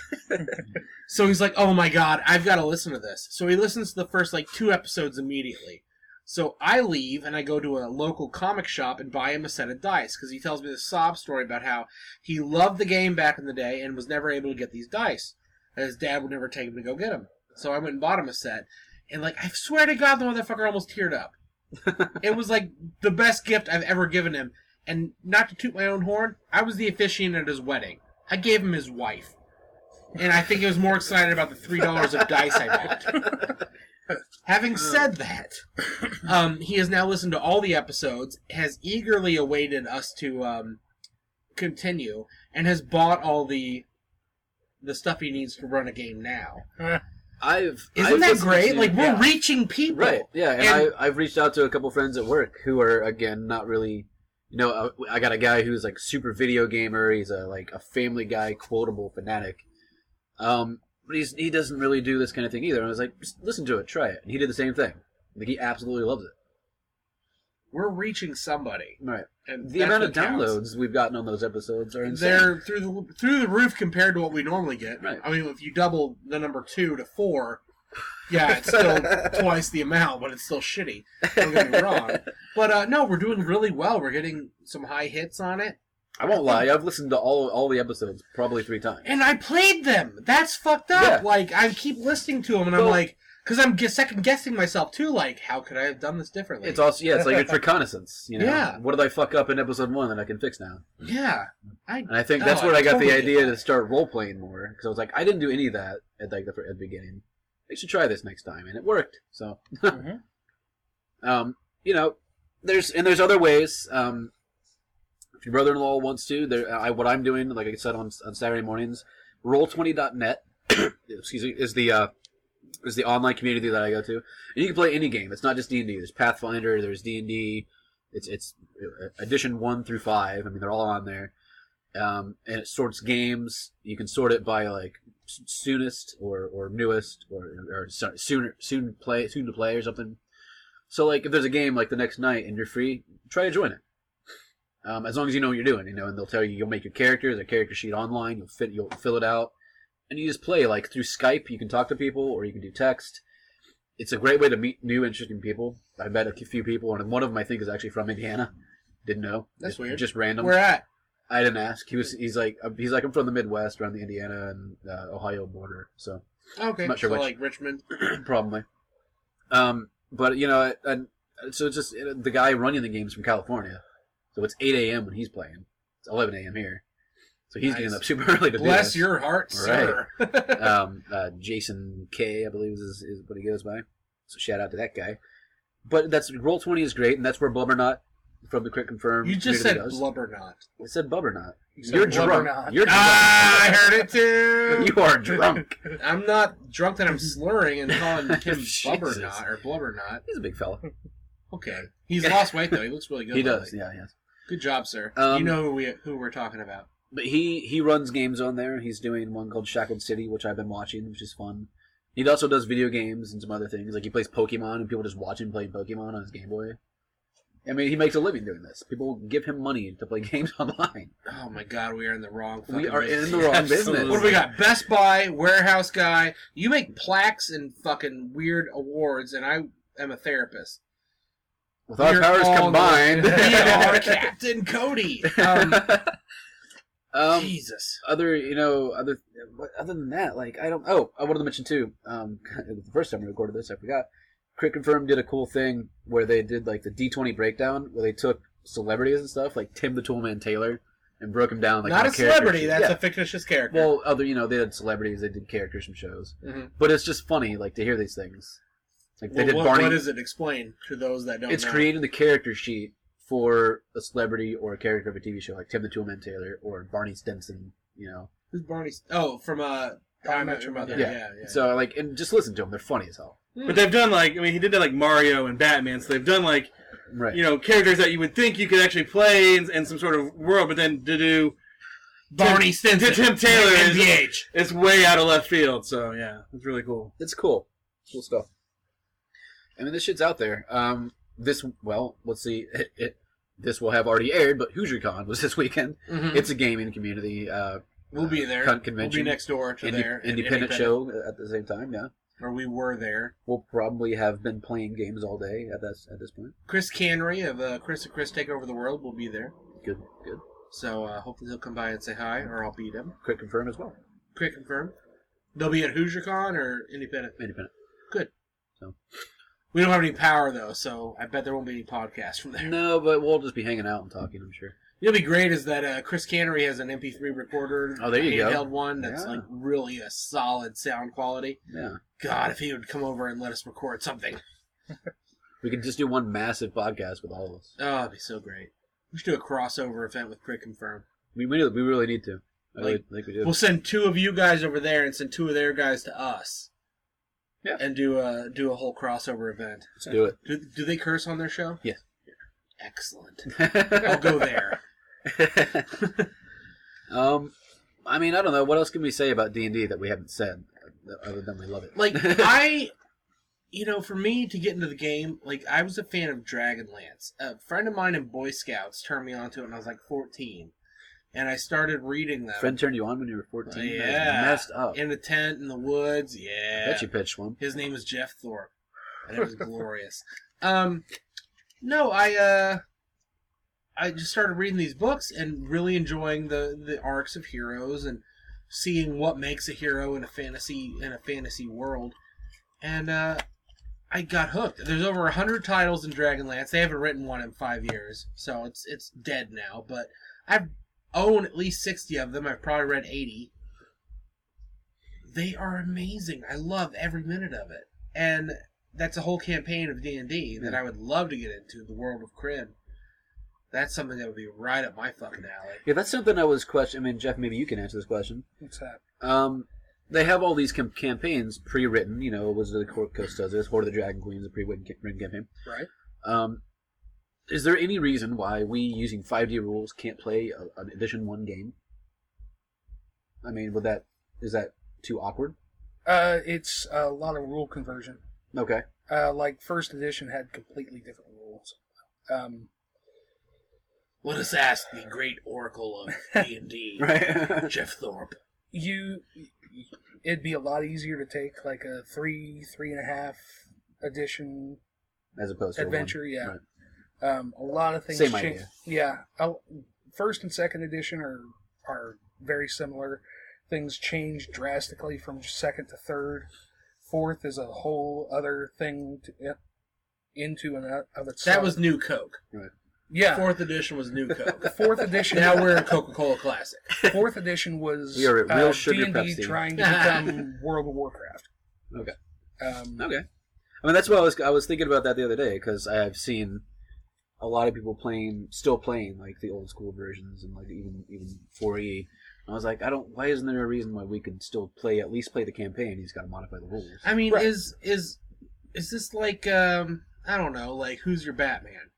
So he's like, "Oh my god, I've got to listen to this." So he listens to the first like two episodes immediately. So I leave and I go to a local comic shop and buy him a set of dice because he tells me this sob story about how he loved the game back in the day and was never able to get these dice. And his dad would never take him to go get them. So I went and bought him a set, and like I swear to God, the motherfucker almost teared up. It was like the best gift I've ever given him. And not to toot my own horn, I was the officiant at his wedding. I gave him his wife. And I think he was more excited about the three dollars of dice I bought. Having said that, um, he has now listened to all the episodes, has eagerly awaited us to um, continue, and has bought all the the stuff he needs to run a game now. I've Isn't I've that listened great? to- Like, we're yeah. reaching people. Right, yeah, and, And- I, I've reached out to a couple friends at work who are, again, not really, you know, uh, I got a guy who's, like, super video gamer, he's a, like, a Family Guy quotable fanatic, um, but he's, he doesn't really do this kind of thing either, and I was like, just listen to it, try it, and he did the same thing, like, he absolutely loves it. We're reaching somebody. Right. And The that's amount what of counts. downloads we've gotten on those episodes are insane. They're through the through the roof compared to what we normally get. Right. I mean, if you double the number two to four, yeah, it's still twice the amount, but it's still shitty. Don't get me wrong. But uh, no, we're doing really well. We're getting some high hits on it, I won't lie, I've listened to all all the episodes probably three times. and I played them. That's fucked up. Yeah. Like I keep listening to them, and I'm Well- like, Because I'm guess- second guessing myself too. Like, how could I have done this differently? It's also yeah, it's like it's reconnaissance. You know, Yeah. what did I fuck up in episode one that I can fix now? yeah. I And I think that's oh, where I got totally the get idea that. to start role playing more because I was like, I didn't do any of that at like the, at the beginning. I should try this next time, and it worked. So, Mhm. um, you know, there's and there's other ways. Um, if your brother-in-law wants to, there, I, what I'm doing, like I said on on Saturday mornings, roll twenty dot net, excuse me, is the uh, is the online community that I go to, and you can play any game. It's not just D and D. There's Pathfinder. There's D and D. It's it's edition one through five. I mean, they're all on there, um, and it sorts games. You can sort it by like soonest or, or newest or or sorry, sooner soon play soon to play or something. So like if there's a game like the next night and you're free, try to join it. Um, as long as you know what you're doing, you know, and they'll tell you you'll make your characters, a character sheet online. You'll fit, you'll fill it out, and you just play like through Skype. You can talk to people or you can do text. It's a great way to meet new, interesting people. I met a few people, and one of them I think is actually from Indiana. Didn't know. That's just, weird. Just random. Where at? I didn't ask. He was. He's like. He's like. I'm from the Midwest, around the Indiana and uh, Ohio border. So Okay. I'm not sure so which. like Richmond. probably. Um. But you know, and so it's just the guy running the games from California. So it's eight a.m. when he's playing. It's eleven a.m. here. So he's Nice. getting up super early to do Bless this. your heart, sir. um, uh, Jason K, I believe is, is what he goes by. So shout out to that guy. But that's Roll twenty is great, and that's where Blubbernot from the Crit Confirm. You just said goes. Blubbernot. I said Blubbernot. said You're drunk. Blubbernot. You're drunk. Ah, I heard it too. You are drunk. I'm not drunk that I'm slurring and calling him Jesus. Blubbernot or Blubbernot. He's a big fella. Okay. He's lost weight though. He looks really good. He lately. does. Yeah, yes. Good job, sir. Um, you know who we who we're talking about. But he he runs games on there. He's doing one called Shackled City, which I've been watching, which is fun. He also does video games and some other things. Like he plays Pokemon, and people just watch him playing Pokemon on his Game Boy. I mean, he makes a living doing this. People give him money to play games online. Oh my God, we are in the wrong. We fucking are business. in the wrong Absolutely. business. What do we got? Best Buy, warehouse guy. You make plaques and fucking weird awards, and I am a therapist. With our We're powers all combined, We are Captain Cody. Um, um, Jesus. other you know other other than that, like I don't. Oh, I wanted to mention too. Um, the first time we recorded this, I forgot. Crit Confirm did a cool thing where they did like the D twenty breakdown, where they took celebrities and stuff like Tim the Toolman Taylor and broke him down like Not on a character celebrity. sheet. That's Yeah. a fictitious character. Well, other you know they had celebrities, they did characters from shows, Mhm. but it's just funny like to hear these things. Like they Well, did what, Barney. what is it? Explain to those that don't It's know. creating the character sheet for a celebrity or a character of a T V show, like Tim the Toolman Taylor or Barney Stinson. You know, Who's Barney? Oh, from uh, How I Met Your Mother. Yeah, yeah. yeah. So like, and just listen to them; they're funny as hell. But they've done like, I mean, he did that like Mario and Batman, so they've done like, Right. you know, characters that you would think you could actually play in, in some sort of world, but then to do Barney Stinson. Tim Taylor N is- B H. it's way out of left field. So yeah, it's really cool. It's cool. Cool stuff. I mean, this shit's out there. Um, this well, let's see. It, it, this will have already aired, but HoosierCon was this weekend. Mhm. It's a gaming community. Uh, We'll be there. Con- We'll convention. be next door to Inde- there. at independent show at the same time. Yeah, Or we were there. we'll probably have been playing games all day at this at this point. Chris Canry of uh, Chris and Chris Take Over the World will be there. Good, good. So uh, hopefully he'll come by and say hi, or I'll beat him. Quick confirm as well. Quick confirm. They'll be at HoosierCon or Independent. Independent. Good. So. We don't have any power though, so I bet there won't be any podcasts from there. No, but we'll just be hanging out and talking. I'm sure. It'll be great is that uh, Chris Cannery has an M P three recorder, Oh, there you a go. handheld one that's Yeah. like really a solid sound quality. Yeah, God, if he would come over and let us record something, we could just do one massive podcast with all of us. oh, it'd be so great. We should do a crossover event with Quick Confirm. We we, we really need to. I really Like, think we do. We'll send two of you guys over there and send two of their guys to us. Yeah. And do a do a whole crossover event. Let's do it. Do, do they curse on their show? Yes. Excellent. I'll go there. um, I mean, I don't know. What else can we say about D and D that we haven't said, other than we love it? Like I, you know, for me to get into the game, like I was a fan of Dragonlance. A friend of mine in Boy Scouts turned me onto it when I was like fourteen, and I started reading them. Friend turned you on when you were fourteen. That is Yeah. messed up. In the tent in the woods. Yeah. Bet you pitched one. His name was Jeff Thorpe, and it was glorious. Um, no, I uh, I just started reading these books and really enjoying the the arcs of heroes and seeing what makes a hero in a fantasy in a fantasy world. and uh, I got hooked. There's over a hundred titles in Dragonlance. They haven't written one in five years, so it's it's dead now. But I've own at least sixty of them. I've probably read eighty. They are amazing. I love every minute of it, and that's a whole campaign of D and D that I would love to get into. The World of Krynn. That's something that would be right up my fucking alley. Yeah, that's something I was questioning. I mean, Jeff, maybe you can answer this question. What's that? Um, they have all these com- campaigns pre-written. You know, Wizard of the Coast does this. Horde of the Dragon Queen is a pre-written ca- campaign. Right. Um, is there any reason why we, using five D rules, can't play a, an edition one game? I mean, would that is that too awkward? Uh, it's a lot of rule conversion. Okay. Uh, like first edition had completely different rules. Um, Let us ask the great oracle of D and D, Right. Jeff Thorpe. you, it'd be a lot easier to take like a three, three and a half edition As opposed to a adventure. one. Yeah. Right. Um, a lot of things Same change. idea. Yeah. Uh, first and second edition are are very similar. Things change drastically from second to third. Fourth is a whole other thing to, yeah, into and out of itself. That was New Coke. yeah. Fourth edition was New Coke. Fourth edition. Now we're in Coca-Cola Classic. Fourth edition was We are at real uh, sugar D and D Pepsi. trying to become World of Warcraft. Okay. Um, Okay. I mean, that's what I was I was thinking about that the other day because I have seen a lot of people playing, still playing like the old school versions and like even even four E. I was like, I don't. Why isn't there a reason why we could still play at least play the campaign? He's got to modify the rules. I mean, Right. is is is this like um I don't know, like who's your Batman?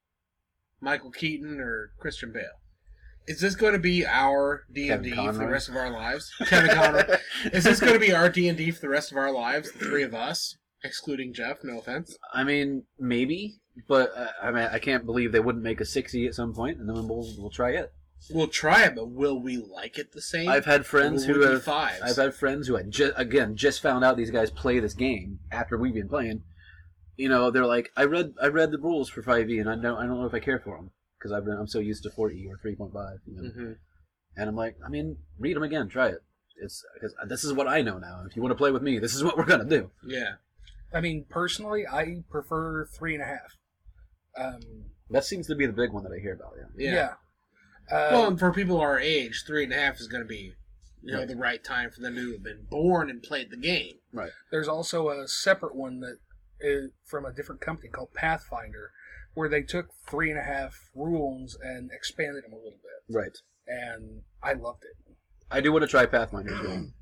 Michael Keaton or Christian Bale? Is this going to be our D and D Kevin for the Conroy? rest of our lives? Kevin Conroy. Is this going to be our D and D for the rest of our lives? The three of us, excluding Jeff. No offense. I mean, maybe, but uh, I mean, I can't believe they wouldn't make a sixty at some point, and then we'll we'll try it. We'll try it, but will we like it the same? I've had friends Or will who we do have fives? I've had friends who had just again just found out these guys play this game after we've been playing. You know, they're like, I read I read the rules for five E, and I don't I don't know if I care for them because I've been I'm so used to four E or three point five. You know? Mhm. And I'm like, I mean, read them again, try it. It's because this is what I know now. If you want to play with me, this is what we're gonna do. Yeah. I mean, personally, I prefer three and a half. Um, That seems to be the big one that I hear about. Yeah. Yeah. yeah. Uh, Well, and for people our age, three and a half is going to be, you know, Right. the right time for them to have been born and played the game. there's also a separate one that is from a different company called Pathfinder, where they took three and a half rules and expanded them a little bit, Right. and I loved it. I do want to try Pathfinder as well.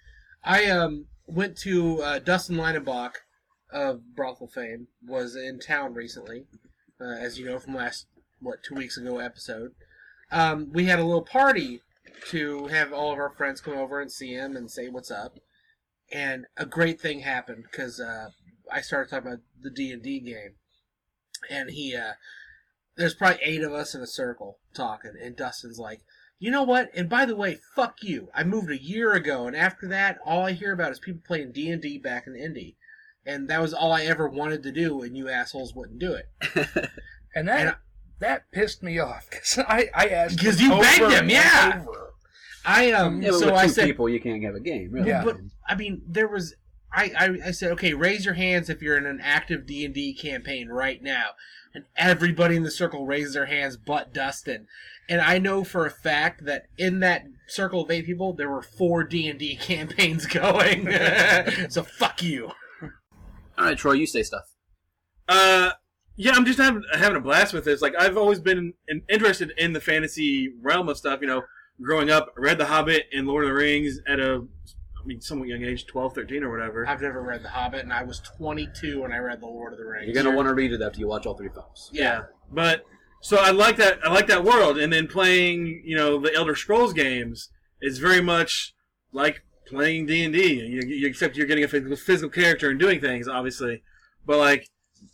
I um went to uh, Dustin Leinenbach of Brothel fame was in town recently, uh, as you know from last what two weeks ago episode. Um, we had a little party to have all of our friends come over and see him and say what's up, and a great thing happened because uh, I started talking about the D and D game, and he uh, there's probably eight of us in a circle talking, and Dustin's like, you know what? And by the way, fuck you. I moved a year ago, and after that, all I hear about is people playing D and D back in Indy. And that was all I ever wanted to do, and you assholes wouldn't do it. And that And I- that pissed me off because I, I asked 'Cause him you begged over him, and yeah. over. I um Yeah, but so with I two said, people, you can't have a game. Really. Yeah. but I mean, there was I, I I said, okay, raise your hands if you're in an active D and D campaign right now, and everybody in the circle raised their hands, but Dustin. And I know for a fact that in that circle of eight people, there were four D and D campaigns going. So fuck you. All right, Troy, you say stuff. Uh, yeah, I'm just having having a blast with this. Like, I've always been in, interested in the fantasy realm of stuff. You know, growing up, I read The Hobbit and Lord of the Rings at a, I mean, somewhat young age, twelve, thirteen, or whatever. I've never read The Hobbit, and I was twenty-two when I read The Lord of the Rings. You're gonna want to read it after you watch all three films. Yeah. But so I like that. I like that world, and then playing, you know, the Elder Scrolls games is very much like playing D and D. You, you, except you're getting a physical, physical character and doing things, obviously. But like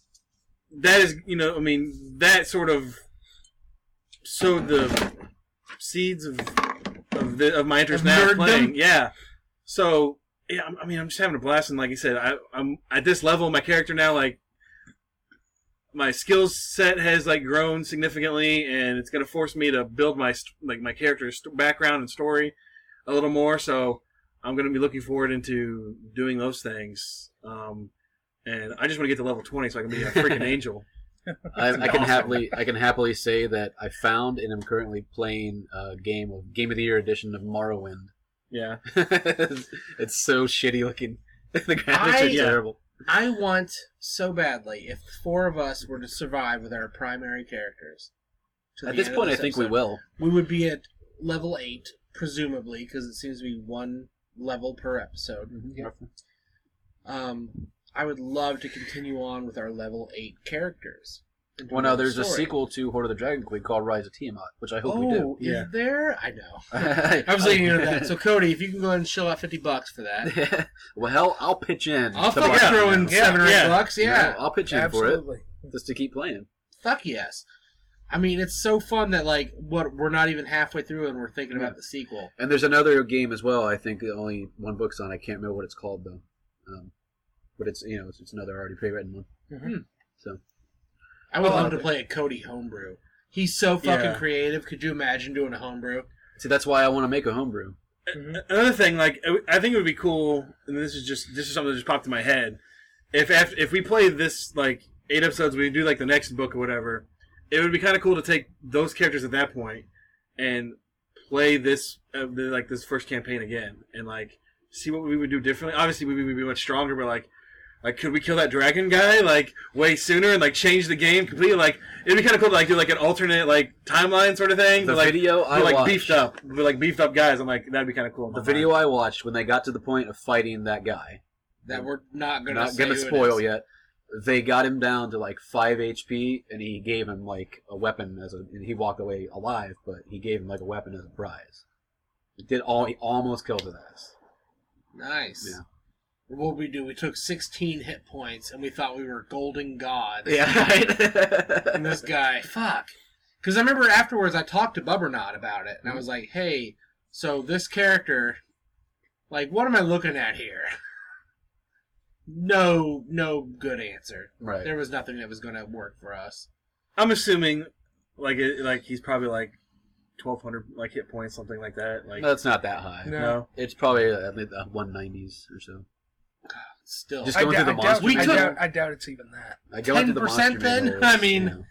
that is, you know, I mean, that sort of sowed the seeds of of, the, of my interest Of now nerddom? playing. Yeah. So yeah, I mean, I'm just having a blast, and like I said, I, I'm at this level. My character now, like, my skills set has like grown significantly, and it's going to force me to build my st- like my character's st- background and story a little more. So I'm going to be looking forward into doing those things. Um, and I just want to get to level twenty so I can be a freaking angel. I, I can awesome. happily I can happily say that I found and am currently playing a game of Game of the Year edition of Morrowind. Yeah. It's so shitty looking. The graphics I- are yeah. terrible. I want so badly if the four of us were to survive with our primary characters. to At the this end of point, I think we episode. will. We would be at level eight, presumably, because it seems to be one level per episode. Um, I would love to continue on with our level eight characters. and do Well, no, another there's a story. sequel to Horde of the Dragon Queen called Rise of Tiamat, which I hope oh, we do. is Yeah. there? I know. I I was thinking of that. So, Cody, if you can go ahead and shell out fifty bucks for that, well, hell, I'll pitch in. I'll to fucking buy it. throw in Yeah, seven or eight yeah. bucks. You know, Yeah. I'll pitch in Absolutely. for it just to keep playing. Fuck yes. I mean, it's so fun that, like, what we're not even halfway through and we're thinking about the sequel. And there's another game as well. I think only one book's on. I can't remember what it's called though. Um, but it's you know it's, it's another already pre-written one. Hmm. So I would Oh, love to okay. play a Cody homebrew. He's so fucking Yeah. creative. Could you imagine doing a homebrew? see, that's why I want to make a homebrew. Another thing, like I think it would be cool, and this is just this is something that just popped in my head. If if, if we play this like eight episodes, we do like the next book or whatever. It would be kind of cool to take those characters at that point and play this uh, the, like this first campaign again, and like see what we would do differently. Obviously, we would be much stronger, but like. Like, could we kill that dragon guy, like, way sooner and, like, change the game completely? Like, it'd be kind of cool to, like, do, like, an alternate, like, timeline sort of thing. The but, like, video I do, like, watched, beefed up. With, like, beefed up guys. I'm like, that'd be kind of cool. in the my video mind. I watched when they got to the point of fighting that guy. That we're not going to Not say gonna who it spoil is. yet. They got him down to like five H P, and he gave him like a weapon as a. And he walked away alive, but he gave him like a weapon as a prize. It did all. He almost killed his ass. Nice. Yeah. What we do, we took sixteen hit points and we thought we were golden gods. Yeah. And this guy, fuck. Because I remember afterwards I talked to Bubbernot about it, and I was like, hey, so this character, like, what am I looking at here? No, no good answer. Right. There was nothing that was going to work for us. I'm assuming, like, it, like he's probably, like, twelve hundred, like, hit points, something like that. Like, That's not that high. No. no. It's probably uh, the one nineties or so. Still. Just I, going doubt, through the I, doubt, monster We I, took- doubt, I doubt it's even that. I go into the monster ten percent then? manuals, I mean- you know.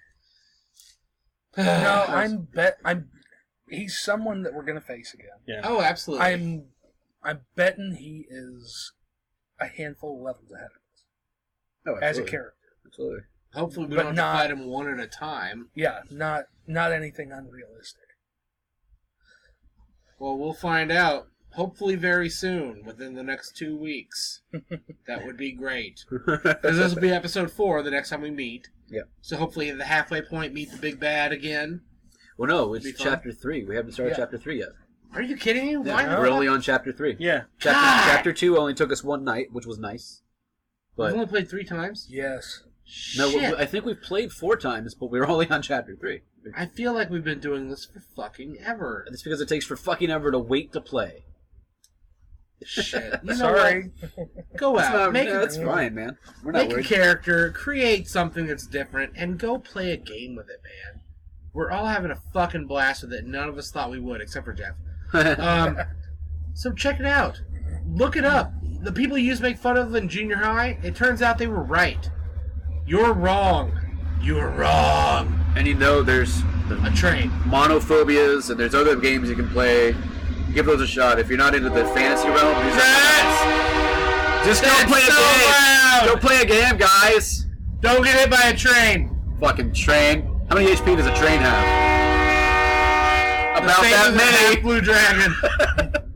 No, I'm bet I'm. He's someone that we're gonna face again. Yeah. Oh, absolutely. I'm. I'm betting he is a handful of levels ahead of us Oh, as a absolutely. character. Absolutely. Hopefully we but don't have not- to fight him one at a time. Yeah, not not anything unrealistic. Well, we'll find out. Hopefully very soon, within the next two weeks. That would be great. Because this will be episode four the next time we meet. Yep. So hopefully at the halfway point, meet the big bad again. Well, no, it's Be fun. chapter three. We haven't started Yeah. chapter three yet. Are you kidding me? Why Yeah. not? We're only on chapter three. Yeah. Chapter, God! chapter two only took us one night, which was nice. We've But only played three times? Yes. no, Shit. I think we've played four times, but we were only on chapter three. I feel like we've been doing this for fucking ever. It's because it takes for fucking ever to wait to play. Shit. You know Sorry. what? Go That's, out. not, make yeah, a, that's fine, man. We're not make a worried. character, create something that's different, and go play a game with it, man. We're all having a fucking blast with it. None of us thought we would, except for Jeff. Um, so check it out. Look it up. The people you used to make fun of in junior high, it turns out they were right. You're wrong. You're wrong. and you know there's the A train. monophobias, and there's other games you can play. Give those a shot. If you're not into the fantasy realm, these are- just go That's play a so game. loud! Go play a game, guys. Don't get hit by a train. Fucking train. How many H P does a train have? The About same that as a many. half blue dragon.